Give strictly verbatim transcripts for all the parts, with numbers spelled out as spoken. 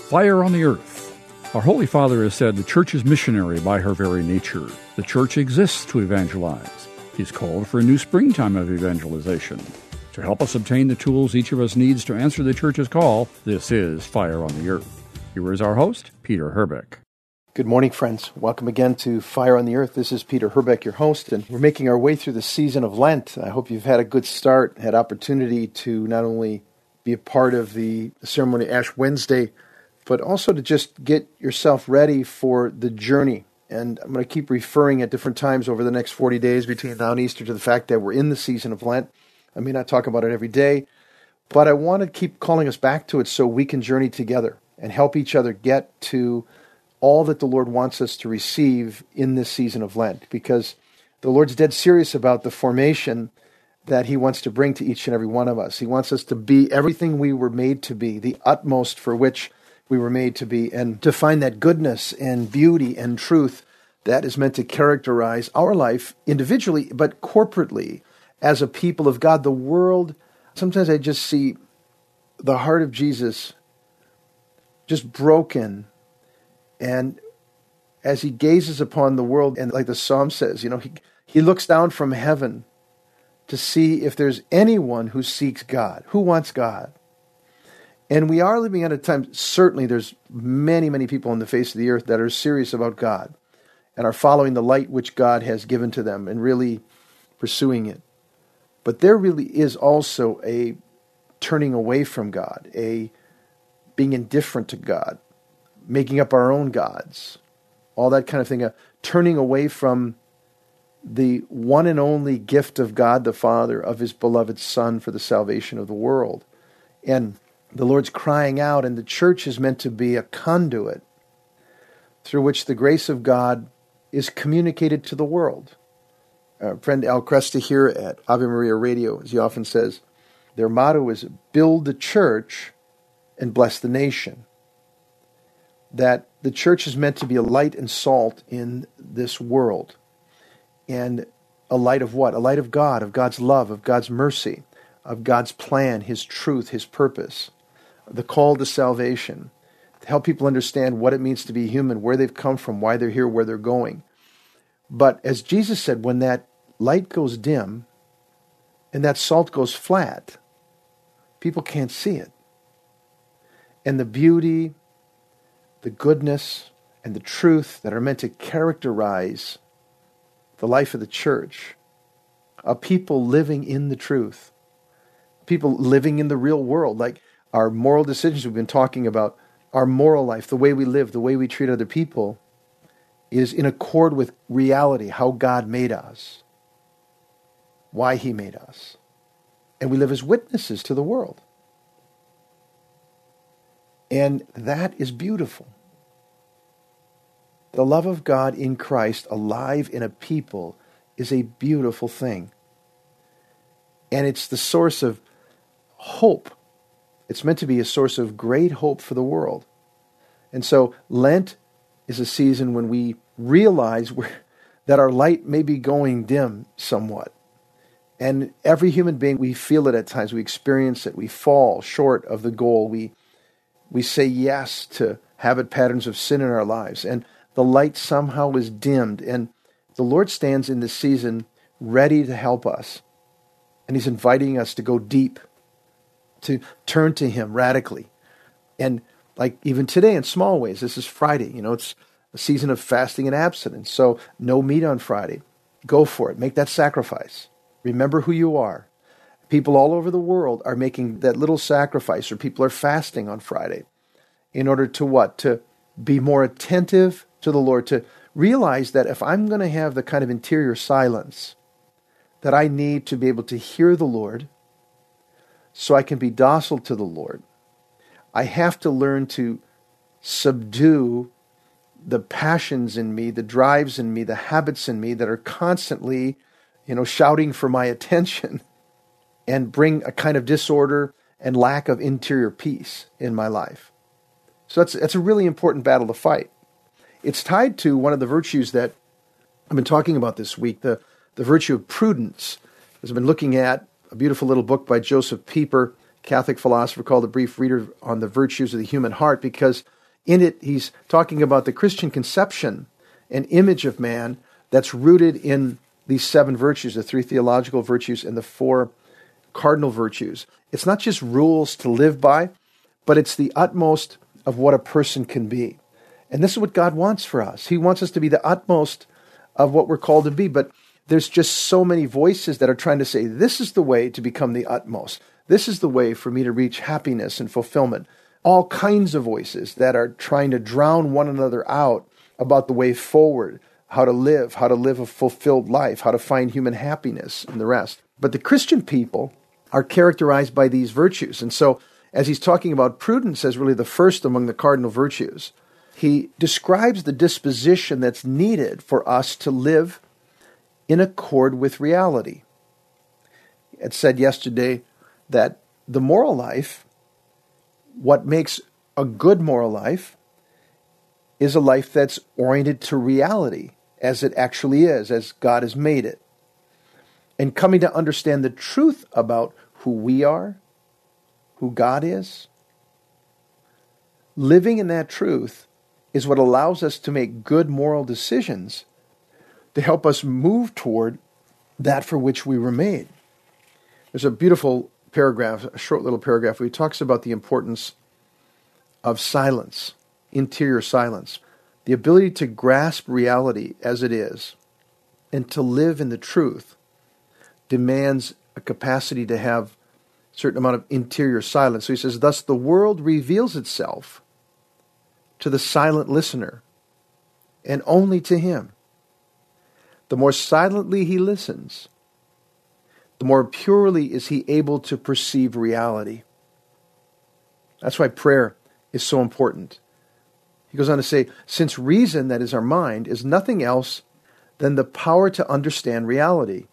Fire on the Earth. Our Holy Father has said the Church is missionary by her very nature. The Church exists to evangelize. He's called for a new springtime of evangelization. To help us obtain the tools each of us needs to answer the Church's call, this is Fire on the Earth. Here is our host, Peter Herbeck. Good morning, friends. Welcome again to Fire on the Earth. This is Peter Herbeck, your host, and we're making our way through the season of Lent. I hope you've had a good start, had opportunity to not only be a part of the ceremony Ash Wednesday, but also to just get yourself ready for the journey. And I'm going to keep referring at different times over the next forty days between now and Easter to the fact that we're in the season of Lent. I may not talk about it every day, but I want to keep calling us back to it so we can journey together and help each other get to all that the Lord wants us to receive in this season of Lent, because the Lord's dead serious about the formation that He wants to bring to each and every one of us. He wants us to be everything we were made to be, the utmost for which we were made to be, and to find that goodness and beauty and truth that is meant to characterize our life individually, but corporately as a people of God. The world, sometimes I just see the heart of Jesus just broken. And as He gazes upon the world, and like the Psalm says, you know, he, he looks down from heaven to see if there's anyone who seeks God, who wants God. And we are living at a time, certainly there's many, many people on the face of the earth that are serious about God and are following the light which God has given to them and really pursuing it. But there really is also a turning away from God, a being indifferent to God, making up our own gods, all that kind of thing, a turning away from the one and only gift of God the Father, of His beloved Son for the salvation of the world. And the Lord's crying out, and the church is meant to be a conduit through which the grace of God is communicated to the world. Our friend Al Cresta here at Ave Maria Radio, as he often says, their motto is build the church and bless the nation. That the church is meant to be a light and salt in this world. And a light of what? A light of God, of God's love, of God's mercy, of God's plan, His truth, His purpose. The call to salvation. To help people understand what it means to be human, where they've come from, why they're here, where they're going. But as Jesus said, when that light goes dim and that salt goes flat, people can't see it. And the beauty, the goodness, and the truth that are meant to characterize the life of the church, are people living in the truth, people living in the real world, like our moral decisions we've been talking about, our moral life, the way we live, the way we treat other people, is in accord with reality, how God made us, why He made us. And we live as witnesses to the world. And that is beautiful. The love of God in Christ alive in a people is a beautiful thing. And it's the source of hope. It's meant to be a source of great hope for the world. And so Lent is a season when we realize we're, that our light may be going dim somewhat. And every human being, we feel it at times. We experience it. We fall short of the goal. We we say yes to habit patterns of sin in our lives. And the light somehow is dimmed. And the Lord stands in this season ready to help us. And He's inviting us to go deep, to turn to Him radically. And like even today in small ways, this is Friday. You know, it's a season of fasting and abstinence. So no meat on Friday. Go for it. Make that sacrifice. Remember who you are. People all over the world are making that little sacrifice, or people are fasting on Friday in order to what? To be more attentive to the Lord, to realize that if I'm going to have the kind of interior silence that I need to be able to hear the Lord so I can be docile to the Lord, I have to learn to subdue the passions in me, the drives in me, the habits in me that are constantly, you know, shouting for my attention, and bring a kind of disorder and lack of interior peace in my life. So that's that's a really important battle to fight. It's tied to one of the virtues that I've been talking about this week, the, the virtue of prudence. As I've been looking at a beautiful little book by Joseph Pieper, Catholic philosopher called A Brief Reader on the Virtues of the Human Heart, because in it he's talking about the Christian conception and image of man that's rooted in these seven virtues, the three theological virtues and the four cardinal virtues. It's not just rules to live by, but it's the utmost of what a person can be. And this is what God wants for us. He wants us to be the utmost of what we're called to be. But there's just so many voices that are trying to say, this is the way to become the utmost. This is the way for me to reach happiness and fulfillment. All kinds of voices that are trying to drown one another out about the way forward, how to live, how to live a fulfilled life, how to find human happiness and the rest. But the Christian people are characterized by these virtues. And so as he's talking about prudence as really the first among the cardinal virtues, he describes the disposition that's needed for us to live in accord with reality. It said yesterday that the moral life, what makes a good moral life, is a life that's oriented to reality as it actually is, as God has made it. And coming to understand the truth about who we are, who God is. Living in that truth is what allows us to make good moral decisions to help us move toward that for which we were made. There's a beautiful paragraph, a short little paragraph, where he talks about the importance of silence, interior silence, the ability to grasp reality as it is and to live in the truth demands a capacity to have a certain amount of interior silence. So he says, thus the world reveals itself to the silent listener and only to him. The more silently he listens, the more purely is he able to perceive reality. That's why prayer is so important. He goes on to say, since reason, that is our mind, is nothing else than the power to understand reality,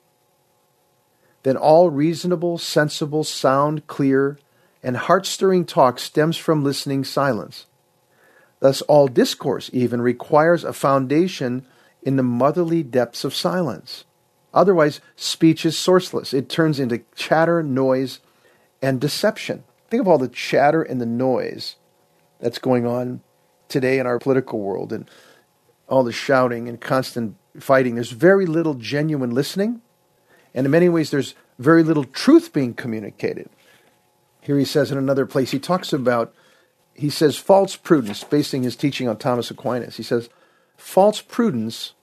then all reasonable, sensible, sound, clear, and heart-stirring talk stems from listening silence. Thus all discourse even requires a foundation in the motherly depths of silence. Otherwise, speech is sourceless. It turns into chatter, noise, and deception. Think of all the chatter and the noise that's going on today in our political world and all the shouting and constant fighting. There's very little genuine listening, and in many ways there's very little truth being communicated. Here he says in another place, he talks about, he says, false prudence, basing his teaching on Thomas Aquinas. He says, false prudence,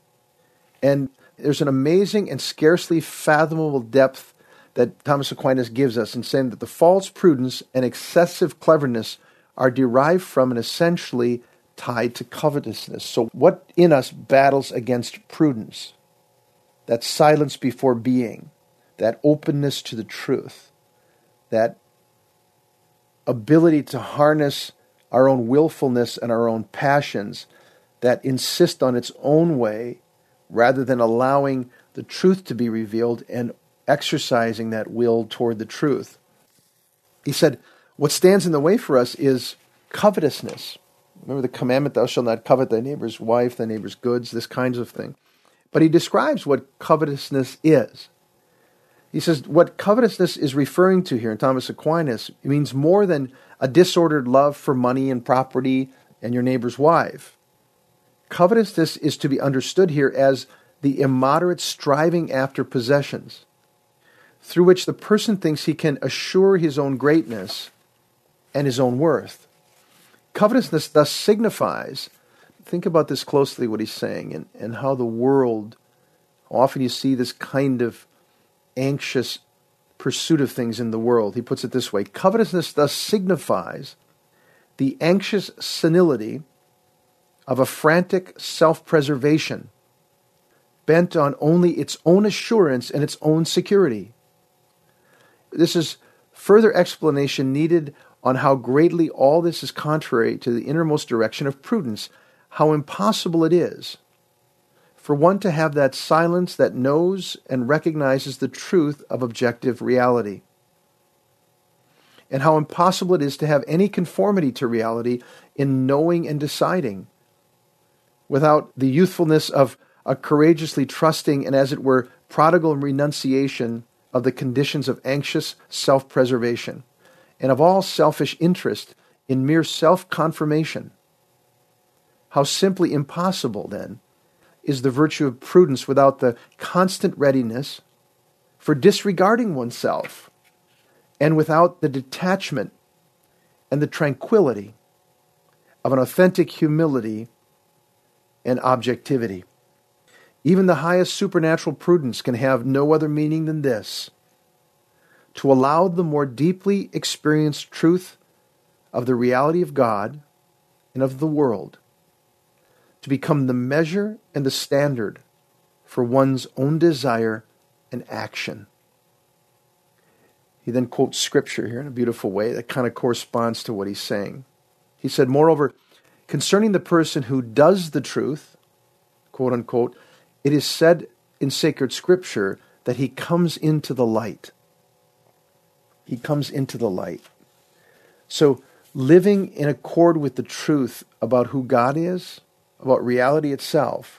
and there's an amazing and scarcely fathomable depth that Thomas Aquinas gives us in saying that the false prudence and excessive cleverness are derived from and essentially tied to covetousness. So what in us battles against prudence? That silence before being, that openness to the truth, that ability to harness our own willfulness and our own passions that insist on its own way rather than allowing the truth to be revealed and exercising that will toward the truth. He said, what stands in the way for us is covetousness. Remember the commandment, thou shalt not covet thy neighbor's wife, thy neighbor's goods, this kinds of thing. But he describes what covetousness is. He says what covetousness is referring to here in Thomas Aquinas means more than a disordered love for money and property and your neighbor's wife. Covetousness is to be understood here as the immoderate striving after possessions, through which the person thinks he can assure his own greatness and his own worth. Covetousness thus signifies, think about this closely, what he's saying, and, and how the world, often you see this kind of anxious pursuit of things in the world. He puts it this way, covetousness thus signifies the anxious senility of a frantic self-preservation, bent on only its own assurance and its own security. This is further explanation needed on how greatly all this is contrary to the innermost direction of prudence, how impossible it is for one to have that silence that knows and recognizes the truth of objective reality, and how impossible it is to have any conformity to reality in knowing and deciding, without the youthfulness of a courageously trusting and, as it were, prodigal renunciation of the conditions of anxious self-preservation. and of all selfish interest in mere self-confirmation. How simply impossible, then, is the virtue of prudence without the constant readiness for disregarding oneself, and without the detachment and the tranquility of an authentic humility and objectivity. Even the highest supernatural prudence can have no other meaning than this: to allow the more deeply experienced truth of the reality of God and of the world to become the measure and the standard for one's own desire and action. He then quotes scripture here in a beautiful way that kind of corresponds to what he's saying. He said, moreover, concerning the person who does the truth, quote unquote, it is said in sacred scripture that he comes into the light. He comes into the light. So living in accord with the truth about who God is, about reality itself,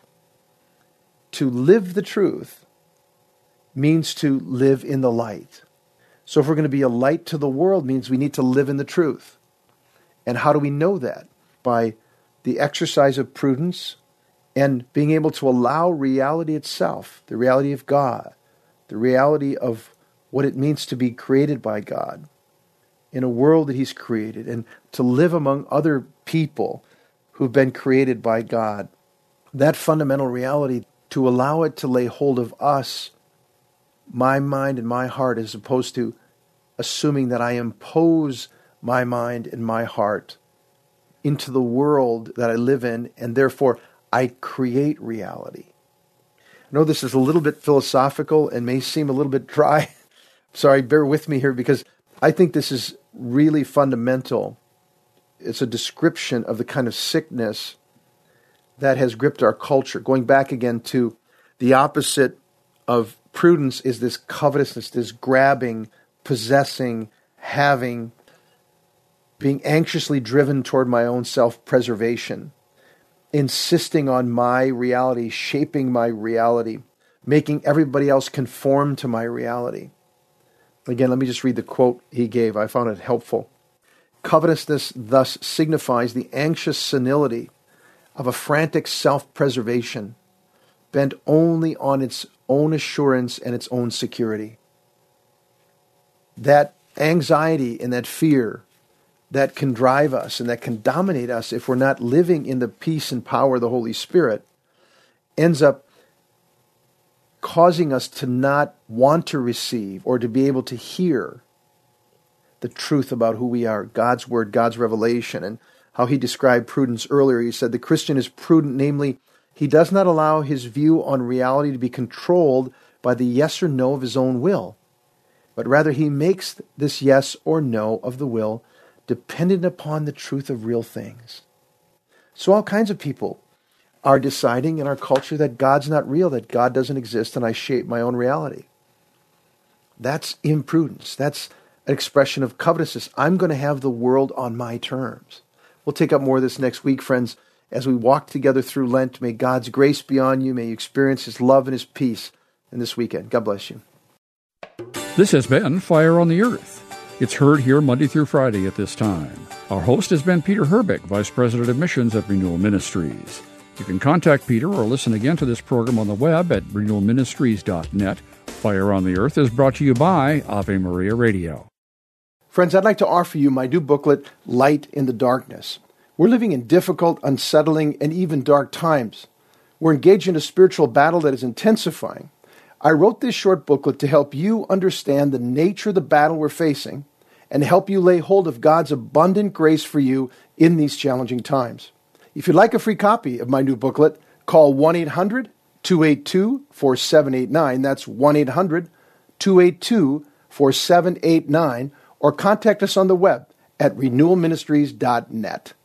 to live the truth means to live in the light. So if we're going to be a light to the world, means we need to live in the truth. And how do we know that? By the exercise of prudence and being able to allow reality itself, the reality of God, the reality of what it means to be created by God in a world that He's created, and to live among other people who've been created by God. That fundamental reality, to allow it to lay hold of us, my mind and my heart, as opposed to assuming that I impose my mind and my heart into the world that I live in, and therefore I create reality. I know this is a little bit philosophical and may seem a little bit dry. Sorry, bear with me here, because I think this is really fundamental. It's a description of the kind of sickness that has gripped our culture. Going back again to the opposite of prudence is this covetousness, this grabbing, possessing, having, being anxiously driven toward my own self-preservation, insisting on my reality, shaping my reality, making everybody else conform to my reality. Again, let me just read the quote he gave. I found it helpful. Covetousness thus signifies the anxious senility of a frantic self-preservation, bent only on its own assurance and its own security. That anxiety and that fear that can drive us and that can dominate us if we're not living in the peace and power of the Holy Spirit ends up causing us to not want to receive or to be able to hear the truth about who we are, God's Word, God's revelation, and how he described prudence earlier. He said the Christian is prudent, namely, he does not allow his view on reality to be controlled by the yes or no of his own will, but rather he makes this yes or no of the will dependent upon the truth of real things. So all kinds of people are deciding in our culture that God's not real, that God doesn't exist, and I shape my own reality. That's imprudence. That's an expression of covetousness. I'm going to have the world on my terms. We'll take up more of this next week, friends, as we walk together through Lent. May God's grace be on you. May you experience His love and His peace in this weekend. God bless you. This has been Fire on the Earth. It's heard here Monday through Friday at this time. Our host has been Peter Herbeck, Vice President of Missions at Renewal Ministries. You can contact Peter or listen again to this program on the web at renewal ministries dot net. Fire on the Earth is brought to you by Ave Maria Radio. Friends, I'd like to offer you my new booklet, Light in the Darkness. We're living in difficult, unsettling, and even dark times. We're engaged in a spiritual battle that is intensifying. I wrote this short booklet to help you understand the nature of the battle we're facing and help you lay hold of God's abundant grace for you in these challenging times. If you'd like a free copy of my new booklet, call one eight hundred two eight two four seven eight nine. That's one eight hundred two eight two four seven eight nine. Or contact us on the web at renewal ministries dot net.